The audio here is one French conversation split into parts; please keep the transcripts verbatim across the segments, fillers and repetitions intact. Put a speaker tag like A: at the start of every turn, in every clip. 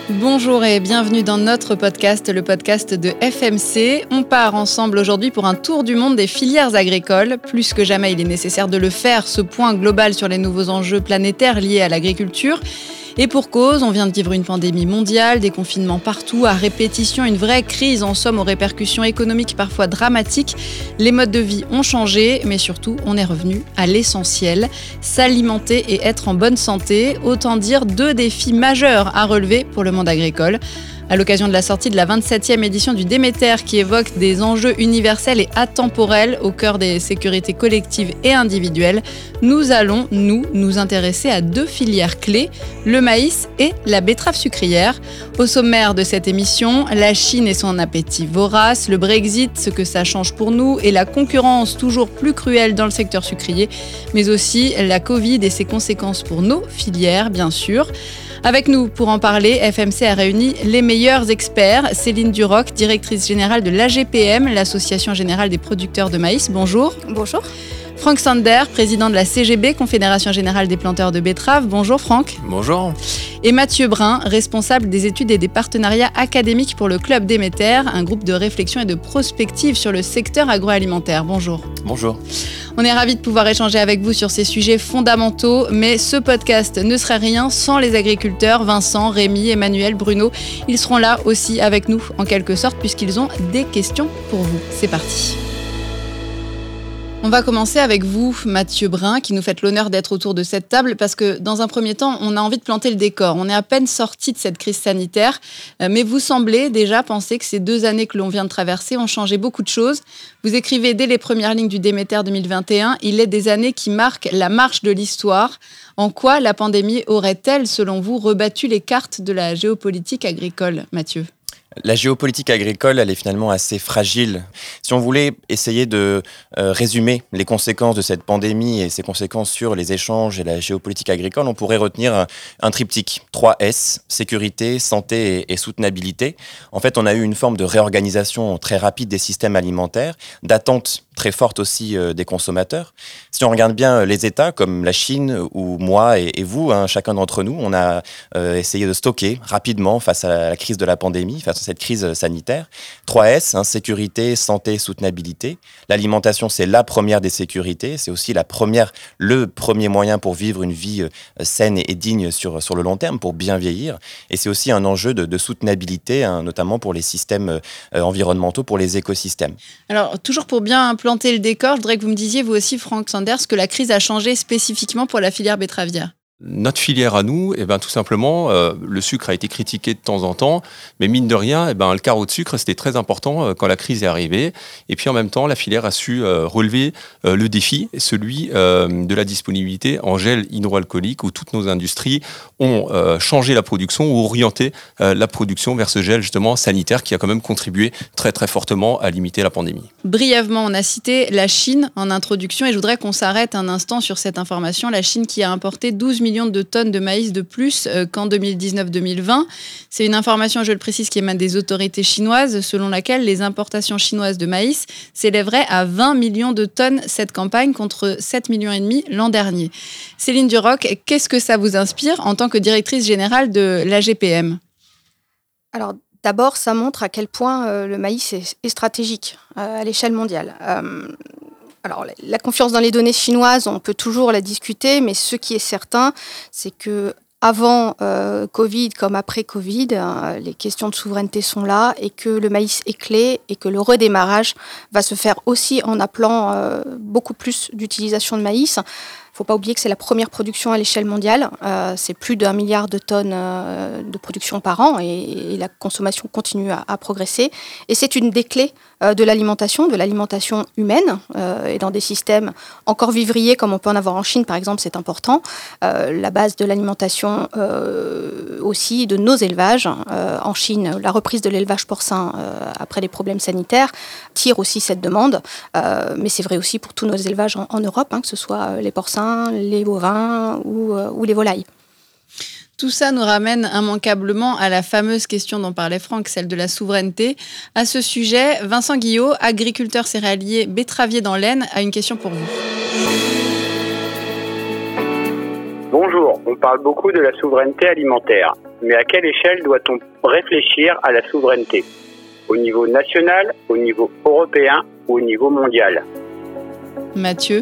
A: Bonjour et bienvenue dans notre podcast, le podcast de F M C. On part ensemble aujourd'hui pour un tour du monde des filières agricoles. Plus que jamais, il est nécessaire de le faire, ce point global sur les nouveaux enjeux planétaires liés à l'agriculture. Et pour cause, on vient de vivre une pandémie mondiale, des confinements partout, à répétition, une vraie crise en somme aux répercussions économiques parfois dramatiques. Les modes de vie ont changé, mais surtout, on est revenu à l'essentiel, s'alimenter et être en bonne santé. Autant dire deux défis majeurs à relever pour le monde agricole. À l'occasion de la sortie de la vingt-septième édition du Déméter qui évoque des enjeux universels et atemporels au cœur des sécurités collectives et individuelles, nous allons, nous, nous intéresser à deux filières clés, le maïs et la betterave sucrière. Au sommaire de cette émission, la Chine et son appétit vorace, le Brexit, ce que ça change pour nous et la concurrence toujours plus cruelle dans le secteur sucrier, mais aussi la Covid et ses conséquences pour nos filières, bien sûr. Avec nous pour en parler, F M C a réuni les meilleurs experts. Céline Duroc, directrice générale de l'A G P M, l'Association générale des producteurs de maïs. Bonjour.
B: Bonjour.
A: Franck Sander, président de la C G B, Confédération générale des planteurs de betteraves. Bonjour Franck.
C: Bonjour.
A: Et Mathieu Brun, responsable des études et des partenariats académiques pour le Club Déméter, un groupe de réflexion et de prospective sur le secteur agroalimentaire. Bonjour.
C: Bonjour.
A: On est ravis de pouvoir échanger avec vous sur ces sujets fondamentaux, mais ce podcast ne serait rien sans les agriculteurs Vincent, Rémi, Emmanuel, Bruno. Ils seront là aussi avec nous, en quelque sorte, puisqu'ils ont des questions pour vous. C'est parti. On va commencer avec vous, Mathieu Brun, qui nous faites l'honneur d'être autour de cette table, parce que dans un premier temps, on a envie de planter le décor. On est à peine sorti de cette crise sanitaire, mais vous semblez déjà penser que ces deux années que l'on vient de traverser ont changé beaucoup de choses. Vous écrivez dès les premières lignes du Déméter deux mille vingt et un, il est des années qui marquent la marche de l'histoire. En quoi la pandémie aurait-elle, selon vous, rebattu les cartes de la géopolitique agricole, Mathieu ?
C: La géopolitique agricole, elle est finalement assez fragile. Si on voulait essayer de euh, résumer les conséquences de cette pandémie et ses conséquences sur les échanges et la géopolitique agricole, on pourrait retenir un, un triptyque. trois S, sécurité, santé et, et soutenabilité. En fait, on a eu une forme de réorganisation très rapide des systèmes alimentaires, d'attente très forte aussi euh, des consommateurs. Si on regarde bien les États, comme la Chine ou moi et, et vous, hein, chacun d'entre nous, on a euh, essayé de stocker rapidement face à la crise de la pandémie, face à cette crise sanitaire. trois S, hein, sécurité, santé, soutenabilité. L'alimentation, c'est la première des sécurités. C'est aussi la première, le premier moyen pour vivre une vie euh, saine et, et digne sur, sur le long terme, pour bien vieillir. Et c'est aussi un enjeu de, de soutenabilité, hein, notamment pour les systèmes euh, environnementaux, pour les écosystèmes.
A: Alors, toujours pour bien planter le décor, je voudrais que vous me disiez, vous aussi, Franck Sanders, que la crise a changé spécifiquement pour la filière betteravière.
D: Notre filière à nous, eh ben, tout simplement, euh, le sucre a été critiqué de temps en temps, mais mine de rien, eh ben, le carreau de sucre, c'était très important euh, quand la crise est arrivée. Et puis en même temps, la filière a su euh, relever euh, le défi, celui euh, de la disponibilité en gel hydroalcoolique, où toutes nos industries ont euh, changé la production ou orienté euh, la production vers ce gel justement sanitaire qui a quand même contribué très très fortement à limiter la pandémie.
A: Brièvement, on a cité la Chine en introduction et je voudrais qu'on s'arrête un instant sur cette information. La Chine qui a importé douze millions de tonnes de maïs de plus qu'en deux mille dix-neuf deux mille vingt. C'est une information, je le précise, qui émane des autorités chinoises, selon laquelle les importations chinoises de maïs s'élèveraient à vingt millions de tonnes cette campagne contre sept millions et demi l'an dernier. Céline Duroc, qu'est-ce que ça vous inspire en tant que directrice générale de l'A G P M ?
B: Alors, d'abord, ça montre à quel point euh, le maïs est, est stratégique euh, à l'échelle mondiale. Euh, Alors, la confiance dans les données chinoises, on peut toujours la discuter, mais ce qui est certain, c'est que avant euh, Covid comme après Covid, euh, les questions de souveraineté sont là et que le maïs est clé et que le redémarrage va se faire aussi en appelant euh, beaucoup plus d'utilisation de maïs. Il ne faut pas oublier que c'est la première production à l'échelle mondiale. Euh, c'est plus d'un milliard de tonnes euh, de production par an et, et la consommation continue à, à progresser. Et c'est une des clés euh, de l'alimentation, de l'alimentation humaine. Euh, et dans des systèmes encore vivriers comme on peut en avoir en Chine, par exemple, c'est important. Euh, la base de l'alimentation euh, aussi de nos élevages. Euh, en Chine, la reprise de l'élevage porcin euh, après les problèmes sanitaires tire aussi cette demande. Euh, mais c'est vrai aussi pour tous nos élevages en, en Europe, hein, que ce soit les porcins, les bovins ou, euh, ou les volailles.
A: Tout ça nous ramène immanquablement à la fameuse question dont parlait Franck, celle de la souveraineté. À ce sujet, Vincent Guillot, agriculteur céréalier betteravier dans l'Aisne, a une question pour vous.
E: Bonjour, on parle beaucoup de la souveraineté alimentaire. Mais à quelle échelle doit-on réfléchir à la souveraineté ? Au niveau national, au niveau européen ou au niveau mondial ?
A: Mathieu ?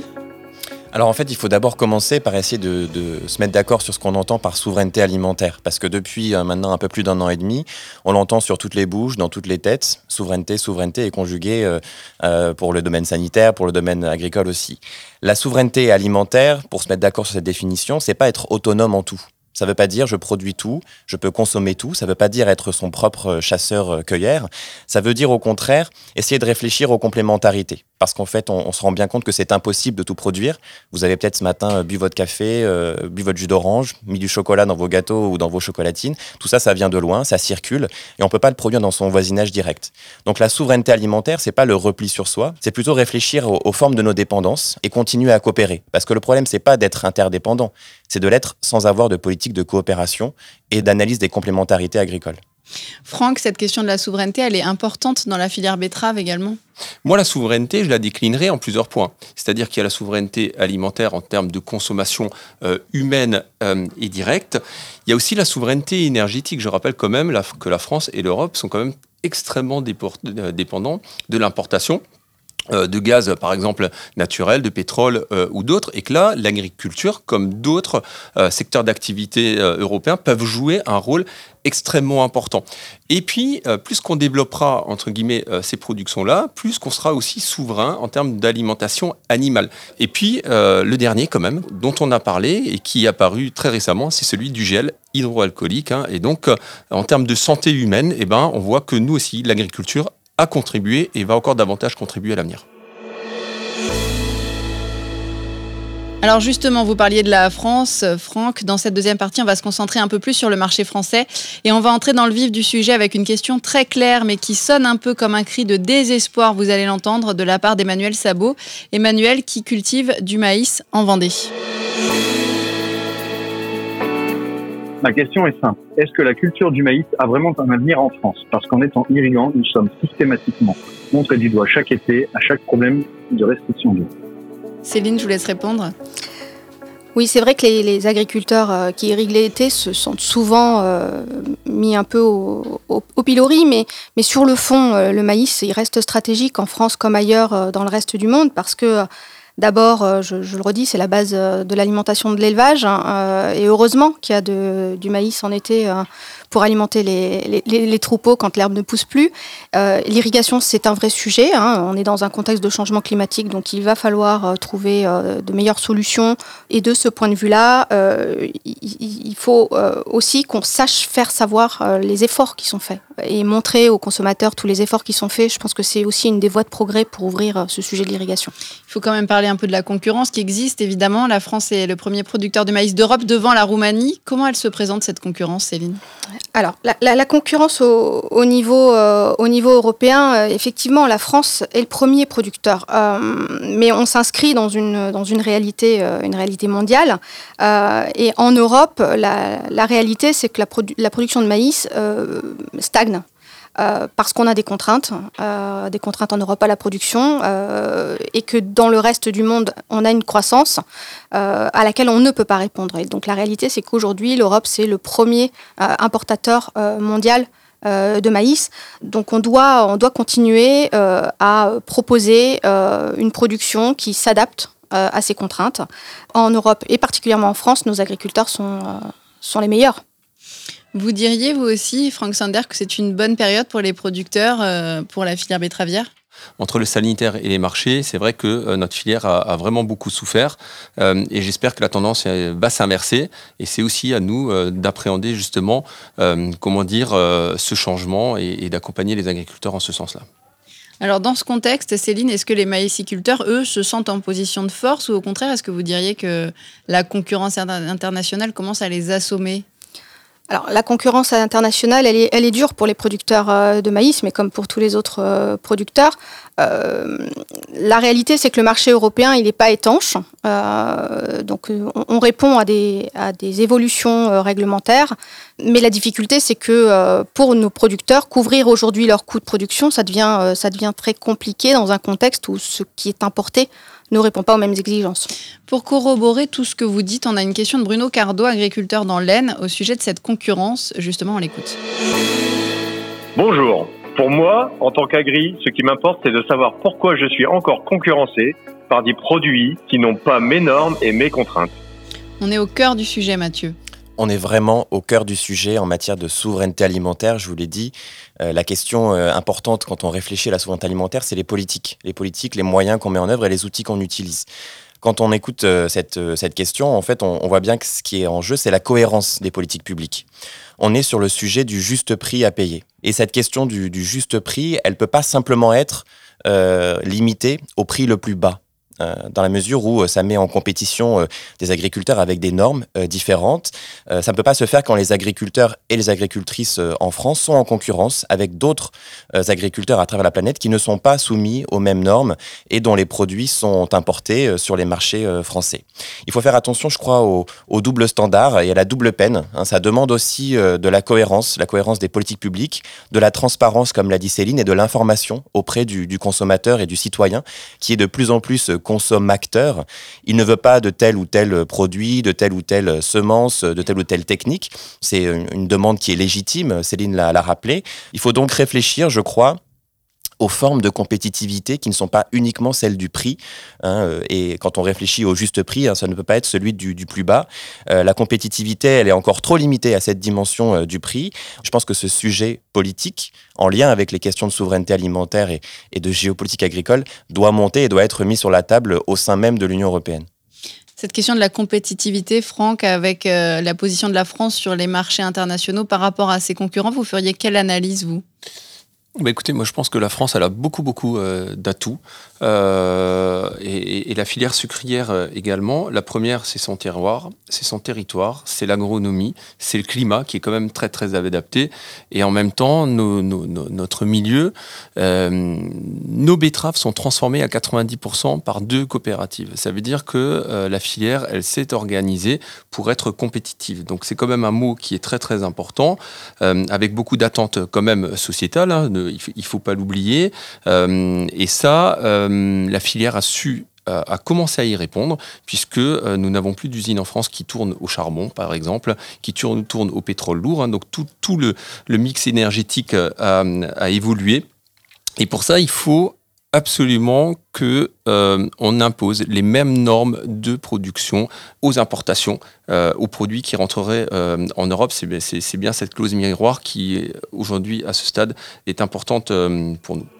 C: Alors en fait, il faut d'abord commencer par essayer de, de se mettre d'accord sur ce qu'on entend par souveraineté alimentaire. Parce que depuis euh, maintenant un peu plus d'un an et demi, on l'entend sur toutes les bouches, dans toutes les têtes. Souveraineté, souveraineté est conjuguée euh, euh, pour le domaine sanitaire, pour le domaine agricole aussi. La souveraineté alimentaire, pour se mettre d'accord sur cette définition, c'est pas être autonome en tout. Ça ne veut pas dire je produis tout, je peux consommer tout. Ça ne veut pas dire être son propre chasseur-cueilleur. Ça veut dire au contraire essayer de réfléchir aux complémentarités. Parce qu'en fait, on, on se rend bien compte que c'est impossible de tout produire. Vous avez peut-être ce matin bu votre café, euh, bu votre jus d'orange, mis du chocolat dans vos gâteaux ou dans vos chocolatines. Tout ça, ça vient de loin, ça circule et on ne peut pas le produire dans son voisinage direct. Donc la souveraineté alimentaire, c'est pas le repli sur soi, c'est plutôt réfléchir aux, aux formes de nos dépendances et continuer à coopérer. Parce que le problème, c'est pas d'être interdépendant, c'est de l'être sans avoir de politique de coopération et d'analyse des complémentarités agricoles.
A: Franck, cette question de la souveraineté, elle est importante dans la filière betterave également ?
D: Moi, la souveraineté, je la déclinerai en plusieurs points. C'est-à-dire qu'il y a la souveraineté alimentaire en termes de consommation euh, humaine euh, et directe. Il y a aussi la souveraineté énergétique. Je rappelle quand même la, que la France et l'Europe sont quand même extrêmement dépor- dépendants de l'importation de gaz, par exemple, naturel, de pétrole euh, ou d'autres, et que là, l'agriculture, comme d'autres euh, secteurs d'activité euh, européens, peuvent jouer un rôle extrêmement important. Et puis, euh, plus qu'on développera, entre guillemets, euh, ces productions-là, plus qu'on sera aussi souverain en termes d'alimentation animale. Et puis, euh, le dernier, quand même, dont on a parlé et qui est apparu très récemment, c'est celui du gel hydroalcoolique. Hein. Et donc, euh, en termes de santé humaine, eh ben, on voit que nous aussi, l'agriculture a contribué et va encore davantage contribuer à l'avenir.
A: Alors justement, vous parliez de la France, Franck. Dans cette deuxième partie, on va se concentrer un peu plus sur le marché français et on va entrer dans le vif du sujet avec une question très claire mais qui sonne un peu comme un cri de désespoir, vous allez l'entendre, de la part d'Emmanuel Sabot. Emmanuel qui cultive du maïs en Vendée.
F: Ma question est simple. Est-ce que la culture du maïs a vraiment un avenir en France ? Parce qu'en étant irrigants, nous sommes systématiquement montrés du doigt chaque été à chaque problème de restriction d'eau.
A: Céline, je vous laisse répondre.
B: Oui, c'est vrai que les, les agriculteurs euh, qui irriguent l'été se sentent souvent euh, mis un peu au, au, au pilori, mais, mais sur le fond, euh, le maïs, il reste stratégique en France comme ailleurs euh, dans le reste du monde parce que euh, D'abord, je, je le redis, c'est la base de l'alimentation de l'élevage. Hein, et heureusement qu'il y a de, du maïs en été euh, pour alimenter les, les, les troupeaux quand l'herbe ne pousse plus. Euh, l'irrigation, c'est un vrai sujet. Hein, on est dans un contexte de changement climatique, donc il va falloir euh, trouver euh, de meilleures solutions. Et de ce point de vue-là, euh, il, il faut euh, aussi qu'on sache faire savoir euh, les efforts qui sont faits et montrer aux consommateurs tous les efforts qui sont faits. Je pense que c'est aussi une des voies de progrès pour ouvrir euh, ce sujet de l'irrigation.
A: Il faut quand même parler un peu de la concurrence qui existe, évidemment. La France est le premier producteur de maïs d'Europe devant la Roumanie. Comment elle se présente, cette concurrence, Céline ?
B: Alors, la, la, la concurrence au, au, niveau, euh, au niveau européen, euh, effectivement, la France est le premier producteur. Euh, mais on s'inscrit dans une, dans une, réalité, euh, une réalité mondiale. Euh, et en Europe, la, la réalité, c'est que la, produ- la production de maïs euh, stagne. Euh, parce qu'on a des contraintes, euh, des contraintes en Europe à la production, euh, et que dans le reste du monde, on a une croissance euh, à laquelle on ne peut pas répondre. Et donc la réalité, c'est qu'aujourd'hui, l'Europe, c'est le premier euh, importateur euh, mondial euh, de maïs. Donc on doit, on doit continuer euh, à proposer euh, une production qui s'adapte euh, à ces contraintes. En Europe, et particulièrement en France, nos agriculteurs sont, euh, sont les meilleurs.
A: Vous diriez, vous aussi, Franck Sander, que c'est une bonne période pour les producteurs, euh, pour la filière betteravière ?
D: Entre le sanitaire et les marchés, c'est vrai que euh, notre filière a, a vraiment beaucoup souffert euh, et j'espère que la tendance euh, va s'inverser et c'est aussi à nous euh, d'appréhender justement euh, comment dire, euh, ce changement et, et d'accompagner les agriculteurs en ce sens-là.
A: Alors dans ce contexte, Céline, est-ce que les maïsiculteurs, eux, se sentent en position de force ou au contraire, est-ce que vous diriez que la concurrence internationale commence à les assommer ?
B: Alors, la concurrence internationale, elle est, elle est dure pour les producteurs euh, de maïs, mais comme pour tous les autres euh, producteurs. Euh, la réalité, c'est que le marché européen, il n'est pas étanche. Euh, donc, on, on répond à des, à des évolutions euh, réglementaires. Mais la difficulté, c'est que euh, pour nos producteurs, couvrir aujourd'hui leurs coûts de production, ça devient, euh, ça devient très compliqué dans un contexte où ce qui est importé ne répond pas aux mêmes exigences.
A: Pour corroborer tout ce que vous dites, on a une question de Bruno Cardo, agriculteur dans l'Aisne, au sujet de cette concurrence concurrence. Justement, on l'écoute.
G: Bonjour. Pour moi, en tant qu'agri, ce qui m'importe, c'est de savoir pourquoi je suis encore concurrencé par des produits qui n'ont pas mes normes et mes contraintes.
A: On est au cœur du sujet, Mathieu.
C: On est vraiment au cœur du sujet en matière de souveraineté alimentaire, je vous l'ai dit. Euh, la question euh, importante quand on réfléchit à la souveraineté alimentaire, c'est les politiques. Les politiques, les moyens qu'on met en œuvre et les outils qu'on utilise. Quand on écoute euh, cette, euh, cette question, en fait, on, on voit bien que ce qui est en jeu, c'est la cohérence des politiques publiques. On est sur le sujet du juste prix à payer. Et cette question du, du juste prix, elle ne peut pas simplement être euh, limitée au prix le plus bas. Euh, dans la mesure où euh, ça met en compétition euh, des agriculteurs avec des normes euh, différentes. Euh, ça ne peut pas se faire quand les agriculteurs et les agricultrices euh, en France sont en concurrence avec d'autres euh, agriculteurs à travers la planète qui ne sont pas soumis aux mêmes normes et dont les produits sont importés euh, sur les marchés euh, français. Il faut faire attention, je crois, au, au double standard et à la double peine. Hein, ça demande aussi euh, de la cohérence, la cohérence des politiques publiques, de la transparence, comme l'a dit Céline, et de l'information auprès du, du consommateur et du citoyen qui est de plus en plus euh, consomme-acteur. Il ne veut pas de tel ou tel produit, de telle ou telle semence, de telle ou telle technique. C'est une demande qui est légitime, Céline l'a, l'a rappelé. Il faut donc réfléchir, je crois, aux formes de compétitivité qui ne sont pas uniquement celles du prix. Hein, et quand on réfléchit au juste prix, hein, ça ne peut pas être celui du, du plus bas. Euh, la compétitivité, elle est encore trop limitée à cette dimension euh, du prix. Je pense que ce sujet politique, en lien avec les questions de souveraineté alimentaire et, et de géopolitique agricole, doit monter et doit être mis sur la table au sein même de l'Union européenne.
A: Cette question de la compétitivité, Franck, avec euh, la position de la France sur les marchés internationaux par rapport à ses concurrents, vous feriez quelle analyse, vous ?
D: Bah écoutez, moi je pense que la France elle a beaucoup beaucoup euh, d'atouts euh, et, et la filière sucrière euh, également. La première, c'est son terroir, c'est son territoire, c'est l'agronomie, c'est le climat qui est quand même très très adapté et en même temps nos, nos, nos, notre milieu, euh, nos betteraves sont transformées à quatre-vingt-dix pour cent par deux coopératives. Ça veut dire que euh, la filière elle s'est organisée pour être compétitive. Donc c'est quand même un mot qui est très très important euh, avec beaucoup d'attentes quand même sociétales. Hein, de, il ne faut pas l'oublier. Euh, et ça, euh, la filière a su euh, a commencé à y répondre, puisque euh, nous n'avons plus d'usines en France qui tournent au charbon, par exemple, qui tournent, tournent au pétrole lourd. Hein, donc tout, tout le, le mix énergétique a, a évolué. Et pour ça, il faut absolument que euh, on impose les mêmes normes de production aux importations, euh, aux produits qui rentreraient euh, en Europe. C'est, c'est, c'est bien cette clause miroir qui, aujourd'hui, à ce stade, est importante euh, pour nous.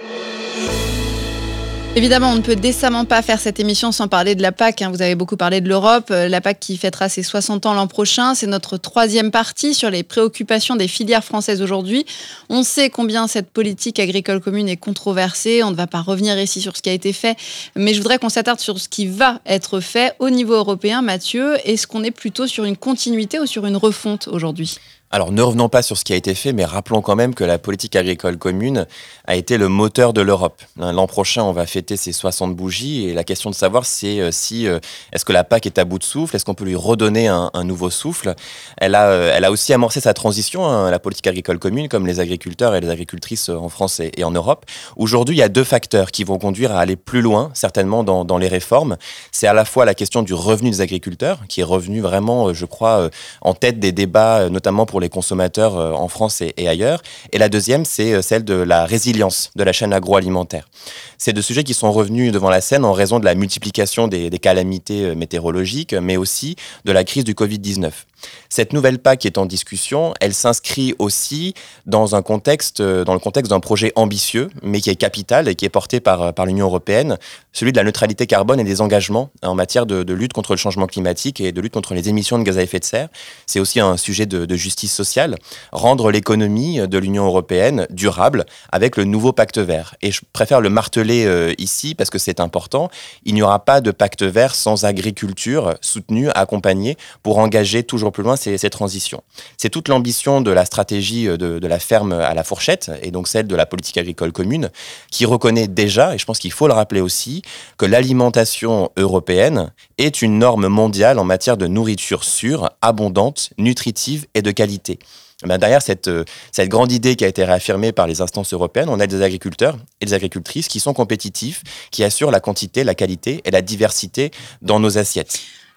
A: Évidemment, on ne peut décemment pas faire cette émission sans parler de la P A C. Hein. Vous avez beaucoup parlé de l'Europe. La P A C qui fêtera ses soixante ans l'an prochain. C'est notre troisième partie sur les préoccupations des filières françaises aujourd'hui. On sait combien cette politique agricole commune est controversée. On ne va pas revenir ici sur ce qui a été fait. Mais je voudrais qu'on s'attarde sur ce qui va être fait au niveau européen. Mathieu, est-ce qu'on est plutôt sur une continuité ou sur une refonte aujourd'hui ?
C: Alors, ne revenons pas sur ce qui a été fait, mais rappelons quand même que la politique agricole commune a été le moteur de l'Europe. L'an prochain, on va fêter ses soixante bougies et la question de savoir c'est euh, si euh, est-ce que la P A C est à bout de souffle, est-ce qu'on peut lui redonner un, un nouveau souffle. Elle a, euh, elle a aussi amorcé sa transition, hein, la politique agricole commune, comme les agriculteurs et les agricultrices en France et, et en Europe. Aujourd'hui, il y a deux facteurs qui vont conduire à aller plus loin, certainement dans, dans les réformes. C'est à la fois la question du revenu des agriculteurs, qui est revenu vraiment, je crois, en tête des débats, notamment pour les consommateurs en France et, et ailleurs. Et la deuxième, c'est celle de la résilience de la chaîne agroalimentaire. C'est deux sujets qui sont revenus devant la scène en raison de la multiplication des, des calamités météorologiques, mais aussi de la crise du covid dix-neuf. Cette nouvelle P A C qui est en discussion, elle s'inscrit aussi dans un contexte, dans le contexte d'un projet ambitieux, mais qui est capital et qui est porté par, par l'Union européenne, celui de la neutralité carbone et des engagements en matière de, de lutte contre le changement climatique et de lutte contre les émissions de gaz à effet de serre. C'est aussi un sujet de, de justice sociale, rendre l'économie de l'Union européenne durable avec le nouveau pacte vert. Et je préfère le marteler euh, ici parce que c'est important. Il n'y aura pas de pacte vert sans agriculture soutenue, accompagnée pour engager toujours plus loin ces, ces transitions. C'est toute l'ambition de la stratégie de, de la ferme à la fourchette et donc celle de la politique agricole commune qui reconnaît déjà, et je pense qu'il faut le rappeler aussi, que l'alimentation européenne est une norme mondiale en matière de nourriture sûre, abondante, nutritive et de qualité. Ben derrière cette, cette grande idée qui a été réaffirmée par les instances européennes, on a des agriculteurs et des agricultrices qui sont compétitifs, qui assurent la quantité, la qualité et la diversité dans nos assiettes.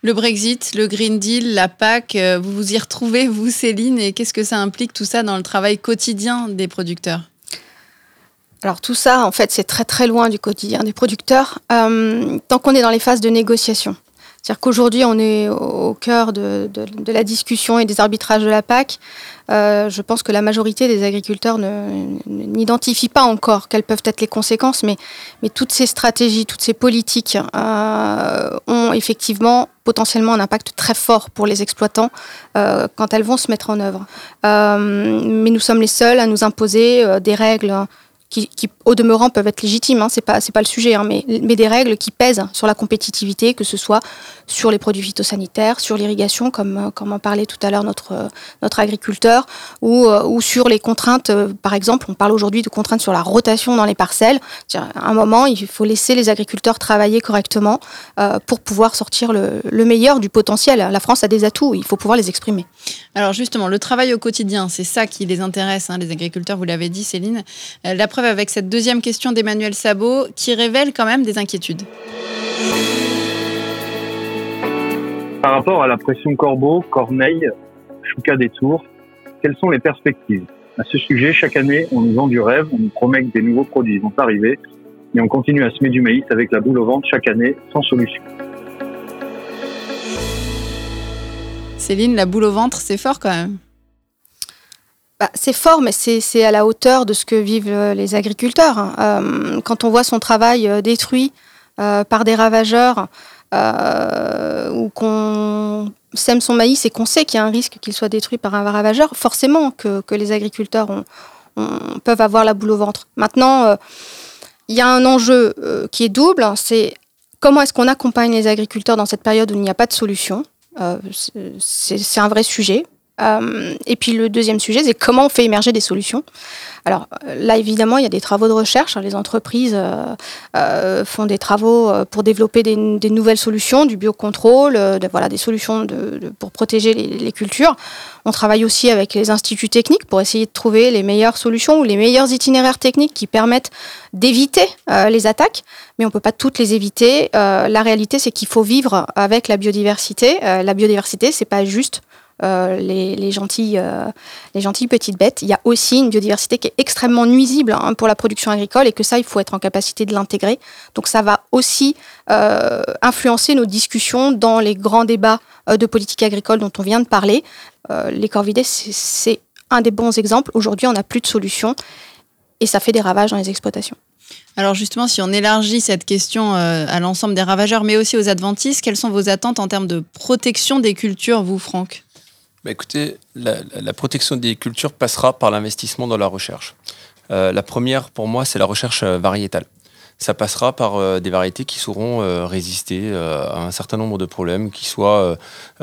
A: Le Brexit, le Green Deal, la P A C, vous vous y retrouvez, vous Céline, et qu'est-ce que ça implique tout ça dans le travail quotidien des producteurs ?
B: Alors tout ça, en fait, c'est très très loin du quotidien des producteurs, euh, tant qu'on est dans les phases de négociation. C'est-à-dire qu'aujourd'hui, on est au cœur de, de, de la discussion et des arbitrages de la P A C. Euh, je pense que la majorité des agriculteurs ne, n'identifient pas encore quelles peuvent être les conséquences, mais, mais toutes ces stratégies, toutes ces politiques euh, ont effectivement potentiellement un impact très fort pour les exploitants euh, quand elles vont se mettre en œuvre. Euh, mais nous sommes les seuls à nous imposer euh, des règles Qui, qui, au demeurant, peuvent être légitimes, hein, c'est pas, c'est pas le sujet, hein, mais, mais des règles qui pèsent sur la compétitivité, que ce soit sur les produits phytosanitaires, sur l'irrigation, comme, comme en parlait tout à l'heure notre, notre agriculteur, ou, ou sur les contraintes, euh, par exemple, on parle aujourd'hui de contraintes sur la rotation dans les parcelles. C'est-à-dire, à un moment, il faut laisser les agriculteurs travailler correctement euh, pour pouvoir sortir le, le meilleur du potentiel. La France a des atouts, il faut pouvoir les exprimer.
A: Alors justement, le travail au quotidien, c'est ça qui les intéresse, hein, les agriculteurs, vous l'avez dit Céline. Euh, la preuve avec cette deuxième question d'Emmanuel Sabot qui révèle quand même des inquiétudes.
F: Par rapport à la pression Corbeau, Corneille, Chouca des Tours, quelles sont les perspectives ? À ce sujet, chaque année, on nous vend du rêve, on nous promet que des nouveaux produits vont arriver et on continue à semer du maïs avec la boule au ventre chaque année sans solution.
A: Céline, la boule au ventre, c'est fort quand même.
B: Bah, c'est fort, mais c'est, c'est à la hauteur de ce que vivent les agriculteurs. Euh, quand on voit son travail détruit euh, par des ravageurs, euh, ou qu'on sème son maïs et qu'on sait qu'il y a un risque qu'il soit détruit par un ravageur, forcément que, que les agriculteurs ont, ont, peuvent avoir la boule au ventre. Maintenant, euh, il y a un enjeu euh, qui est double, c'est comment est-ce qu'on accompagne les agriculteurs dans cette période où il n'y a pas de solution. Euh, c'est, c'est un vrai sujet. Euh, et puis le deuxième sujet, c'est comment on fait émerger des solutions. Alors là, évidemment, il y a des travaux de recherche. Les entreprises euh, euh, font des travaux pour développer des, des nouvelles solutions, du biocontrôle, de, voilà, des solutions de, de, pour protéger les, les cultures. On travaille aussi avec les instituts techniques pour essayer de trouver les meilleures solutions ou les meilleurs itinéraires techniques qui permettent d'éviter euh, les attaques. Mais on ne peut pas toutes les éviter. Euh, la réalité, c'est qu'il faut vivre avec la biodiversité. Euh, la biodiversité, c'est pas juste Euh, les, les, gentilles, euh, les gentilles petites bêtes. Il y a aussi une biodiversité qui est extrêmement nuisible hein, pour la production agricole et que ça, il faut être en capacité de l'intégrer. Donc ça va aussi euh, influencer nos discussions dans les grands débats euh, de politique agricole dont on vient de parler. Euh, les corvidés, c'est, c'est un des bons exemples. Aujourd'hui, on n'a plus de solution et ça fait des ravages dans les exploitations.
A: Alors justement, si on élargit cette question euh, à l'ensemble des ravageurs, mais aussi aux adventices, quelles sont vos attentes en termes de protection des cultures, vous, Franck ?
D: Bah écoutez, la, la protection des cultures passera par l'investissement dans la recherche. Euh, la première, pour moi, c'est la recherche variétale. Ça passera par euh, des variétés qui sauront euh, résister euh, à un certain nombre de problèmes, qui soient,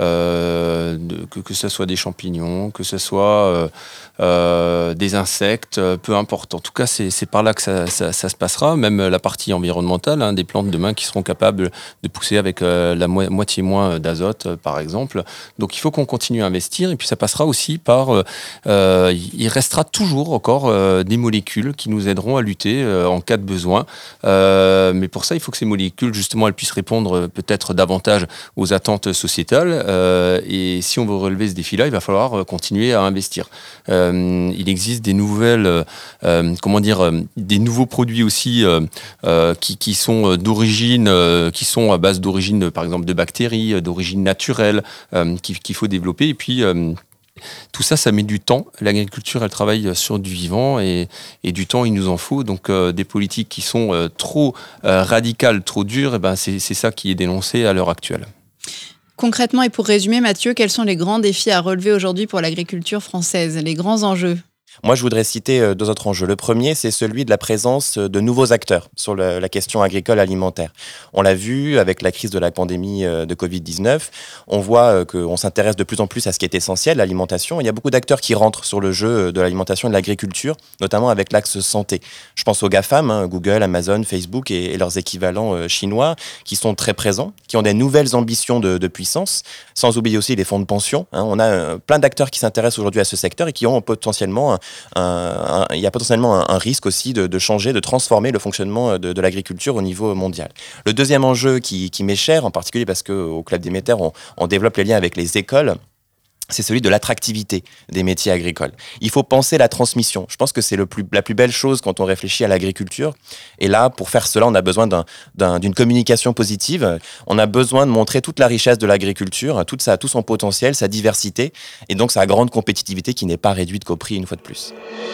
D: euh, de, que, que ce soit des champignons, que ce soit euh, euh, des insectes, euh, peu importe. En tout cas, c'est, c'est par là que ça, ça, ça se passera. Même la partie environnementale, hein, des plantes demain qui seront capables de pousser avec euh, la mo- moitié moins d'azote, euh, par exemple. Donc, il faut qu'on continue à investir. Et puis, ça passera aussi par... Euh, euh, il restera toujours encore euh, des molécules qui nous aideront à lutter euh, en cas de besoin. Euh, mais pour ça, il faut que ces molécules, justement, elles puissent répondre peut-être davantage aux attentes sociétales. Euh, et si on veut relever ce défi-là, il va falloir continuer à investir. Euh, il existe des nouvelles, euh, comment dire, euh, des nouveaux produits aussi euh, euh, qui, qui sont d'origine, euh, qui sont à base d'origine, par exemple, de bactéries, d'origine naturelle, euh, qu'il, qu'il faut développer. Et puis euh, tout ça, ça met du temps. L'agriculture, elle travaille sur du vivant et, et du temps, il nous en faut. Donc, euh, des politiques qui sont euh, trop euh, radicales, trop dures, eh ben, c'est, c'est ça qui est dénoncé à l'heure actuelle.
A: Concrètement, et pour résumer, Mathieu, quels sont les grands défis à relever aujourd'hui pour l'agriculture française, les grands enjeux ?
C: Moi, je voudrais citer deux autres enjeux. Le premier, c'est celui de la présence de nouveaux acteurs sur le, la question agricole alimentaire. On l'a vu avec la crise de la pandémie de covid dix-neuf. On voit qu'on s'intéresse de plus en plus à ce qui est essentiel, l'alimentation. Il y a beaucoup d'acteurs qui rentrent sur le jeu de l'alimentation et de l'agriculture, notamment avec l'axe santé. Je pense aux GAFAM, hein, Google, Amazon, Facebook et, et leurs équivalents chinois, qui sont très présents, qui ont des nouvelles ambitions de, de puissance, sans oublier aussi les fonds de pension. Hein. On a euh, plein d'acteurs qui s'intéressent aujourd'hui à ce secteur et qui ont potentiellement un, un, il y a potentiellement un, un risque aussi de, de changer, de transformer le fonctionnement de, de l'agriculture au niveau mondial. Le deuxième enjeu qui, qui m'est cher, en particulier parce qu'au Club Déméter, on, on développe les liens avec les écoles, c'est celui de l'attractivité des métiers agricoles. Il faut penser la transmission. Je pense que c'est le plus, la plus belle chose quand on réfléchit à l'agriculture. Et là, pour faire cela, on a besoin d'un, d'un, d'une communication positive. On a besoin de montrer toute la richesse de l'agriculture, toute sa, tout son potentiel, sa diversité, et donc sa grande compétitivité qui n'est pas réduite qu'au prix une fois de plus.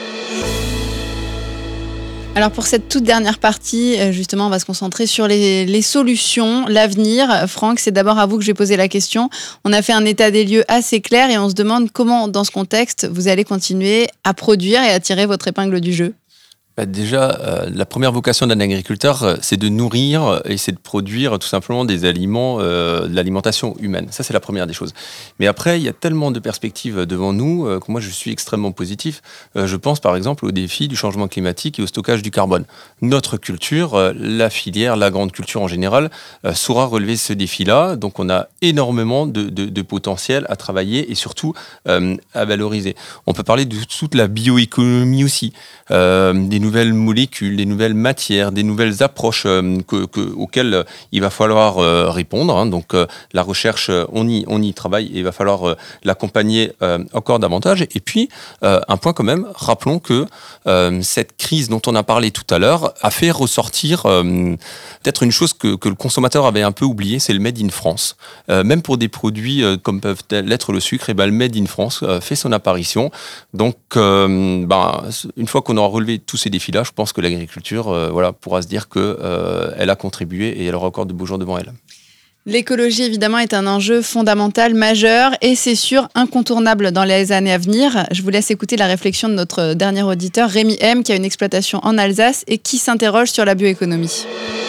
A: Alors pour cette toute dernière partie, justement, on va se concentrer sur les, les solutions, l'avenir. Franck, c'est d'abord à vous que je vais poser la question. On a fait un état des lieux assez clair et on se demande comment, dans ce contexte, vous allez continuer à produire et à tirer votre épingle du jeu.
D: Bah déjà, euh, la première vocation d'un agriculteur, euh, c'est de nourrir et c'est de produire tout simplement des aliments, euh, de l'alimentation humaine. Ça, c'est la première des choses. Mais après, il y a tellement de perspectives devant nous euh, que moi, je suis extrêmement positif. Euh, je pense par exemple au défi du changement climatique et au stockage du carbone. Notre culture, euh, la filière, la grande culture en général, euh, saura relever ce défi-là. Donc, on a énormément de, de, de potentiel à travailler et surtout euh, à valoriser. On peut parler de toute la bioéconomie aussi, euh, des nouvelles molécules, des nouvelles matières, des nouvelles approches euh, que, que, auxquelles euh, il va falloir euh, répondre. Hein. Donc euh, la recherche, euh, on y, on y travaille et il va falloir euh, l'accompagner euh, encore davantage. Et puis, euh, un point quand même, rappelons que euh, cette crise dont on a parlé tout à l'heure a fait ressortir euh, peut-être une chose que, que le consommateur avait un peu oublié, c'est le Made in France. Euh, même pour des produits euh, comme peuvent l'être le sucre, et ben, le Made in France euh, fait son apparition. Donc, euh, ben, une fois qu'on aura relevé tous ces défis-là, je pense que l'agriculture euh, voilà, pourra se dire qu'elle euh, a contribué et elle aura encore de beaux jours devant elle.
A: L'écologie, évidemment, est un enjeu fondamental, majeur, et c'est sûr, incontournable dans les années à venir. Je vous laisse écouter la réflexion de notre dernier auditeur, Rémi M, qui a une exploitation en Alsace et qui s'interroge sur la bioéconomie.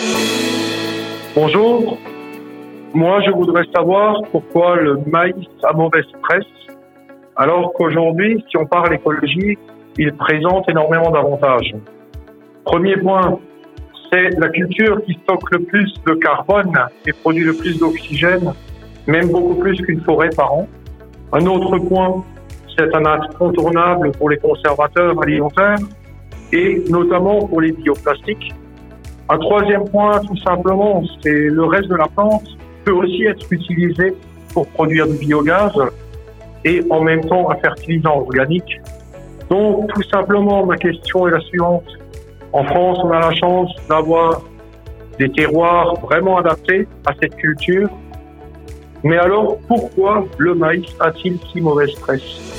F: Bonjour. Moi, je voudrais savoir pourquoi le maïs a mauvaise presse, alors qu'aujourd'hui, si on parle écologie, il présente énormément d'avantages. Premier point, c'est la culture qui stocke le plus de carbone et produit le plus d'oxygène, même beaucoup plus qu'une forêt par an. Un autre point, c'est un incontournable pour les conservateurs alimentaires et notamment pour les bioplastiques. Un troisième point, tout simplement, c'est le reste de la plante peut aussi être utilisé pour produire du biogaz et en même temps un fertilisant organique. Donc, tout simplement, ma question est la suivante. En France, on a la chance d'avoir des terroirs vraiment adaptés à cette culture. Mais alors, pourquoi le maïs a-t-il si mauvaise presse ?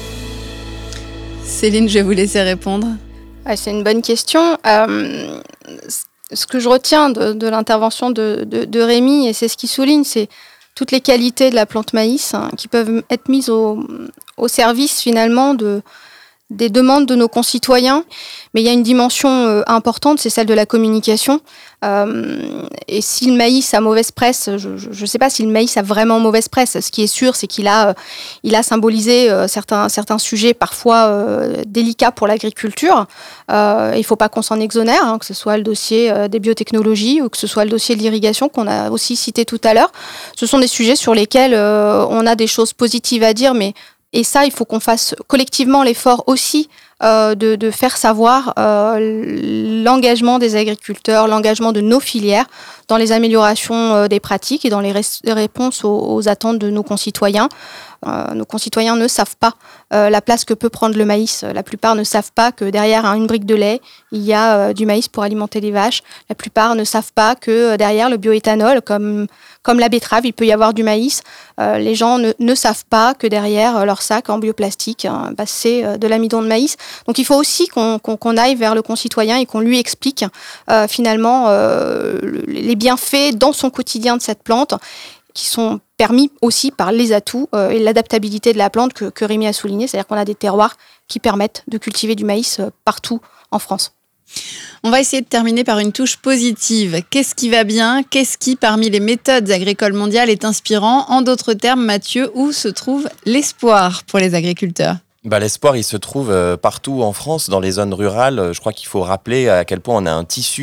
A: Céline, je vais vous laisser répondre.
B: Ouais, c'est une bonne question. Euh, ce que je retiens de, de l'intervention de, de, de Rémi, et c'est ce qu'il souligne, c'est toutes les qualités de la plante maïs hein, qui peuvent être mises au, au service finalement de des demandes de nos concitoyens, mais il y a une dimension euh, importante, c'est celle de la communication. Euh, et si le maïs a mauvaise presse, je ne sais pas si le maïs a vraiment mauvaise presse. Ce qui est sûr, c'est qu'il a, euh, il a symbolisé euh, certains, certains sujets parfois euh, délicats pour l'agriculture. Euh, il ne faut pas qu'on s'en exonère, hein, que ce soit le dossier euh, des biotechnologies ou que ce soit le dossier de l'irrigation qu'on a aussi cité tout à l'heure. Ce sont des sujets sur lesquels euh, on a des choses positives à dire, mais et ça, il faut qu'on fasse collectivement l'effort aussi euh, de, de faire savoir euh, l'engagement des agriculteurs, l'engagement de nos filières dans les améliorations euh, des pratiques et dans les, res- les réponses aux, aux attentes de nos concitoyens. Euh, nos concitoyens ne savent pas euh, la place que peut prendre le maïs. La plupart ne savent pas que derrière hein, une brique de lait, il y a euh, du maïs pour alimenter les vaches. La plupart ne savent pas que euh, derrière le bioéthanol, comme, comme la betterave, il peut y avoir du maïs. Euh, les gens ne, ne savent pas que derrière euh, leur sac en bioplastique, hein, bah, c'est euh, de l'amidon de maïs. Donc il faut aussi qu'on, qu'on, qu'on aille vers le concitoyen et qu'on lui explique euh, finalement euh, les bienfaits dans son quotidien de cette plante, qui sont permis aussi par les atouts euh, et l'adaptabilité de la plante que, que Rémi a souligné, c'est-à-dire qu'on a des terroirs qui permettent de cultiver du maïs euh, partout en France.
A: On va essayer de terminer par une touche positive. Qu'est-ce qui va bien ? Qu'est-ce qui, parmi les méthodes agricoles mondiales, est inspirant ? En d'autres termes, Mathieu, où se trouve l'espoir pour les agriculteurs ?
C: Bah, l'espoir, il se trouve euh, partout en France, dans les zones rurales. Je crois qu'il faut rappeler à quel point on a un tissu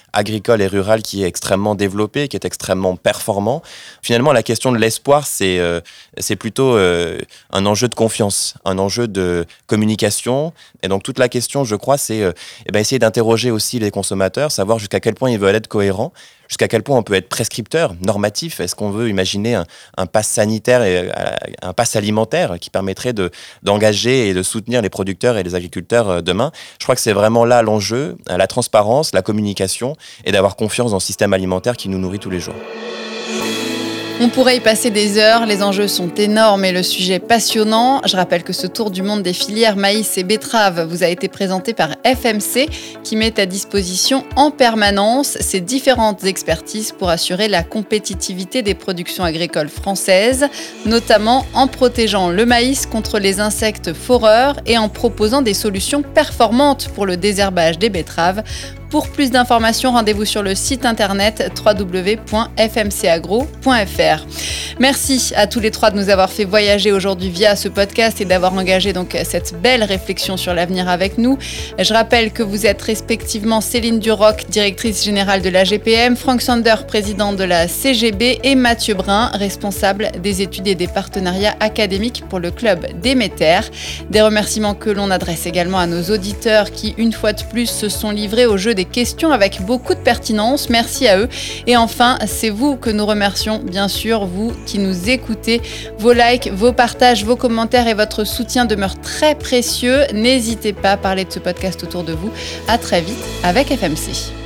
C: agricole et rural qui est extrêmement développé, qui est extrêmement performant. Finalement, la question de l'espoir, c'est, euh, c'est plutôt euh, un enjeu de confiance, un enjeu de communication. Et donc, toute la question, je crois, c'est euh, eh ben, essayer d'interroger aussi les consommateurs, savoir jusqu'à quel point ils veulent être cohérents, jusqu'à quel point on peut être prescripteur, normatif. Est-ce qu'on veut imaginer un, un pass sanitaire et un pass alimentaire qui permettrait de, d'engager et de soutenir les producteurs et les agriculteurs demain? Je crois que c'est vraiment là l'enjeu, la transparence, la communication et d'avoir confiance dans le système alimentaire qui nous nourrit tous les jours.
A: On pourrait y passer des heures, les enjeux sont énormes et le sujet passionnant. Je rappelle que ce tour du monde des filières maïs et betteraves vous a été présenté par F M C qui met à disposition en permanence ses différentes expertises pour assurer la compétitivité des productions agricoles françaises, notamment en protégeant le maïs contre les insectes foreurs et en proposant des solutions performantes pour le désherbage des betteraves. Pour plus d'informations, rendez-vous sur le site internet w w w point f m c agro point f r. Merci à tous les trois de nous avoir fait voyager aujourd'hui via ce podcast et d'avoir engagé donc cette belle réflexion sur l'avenir avec nous. Je rappelle que vous êtes respectivement Céline Duroc, directrice générale de la G P M, Franck Sander, président de la C G B et Mathieu Brun, responsable des études et des partenariats académiques pour le club Déméter. Des remerciements que l'on adresse également à nos auditeurs qui, une fois de plus, se sont livrés au jeu des questions avec beaucoup de pertinence. Merci à eux. Et enfin, c'est vous que nous remercions, bien sûr, vous qui nous écoutez. Vos likes, vos partages, vos commentaires et votre soutien demeurent très précieux. N'hésitez pas à parler de ce podcast autour de vous. À très vite avec F M C.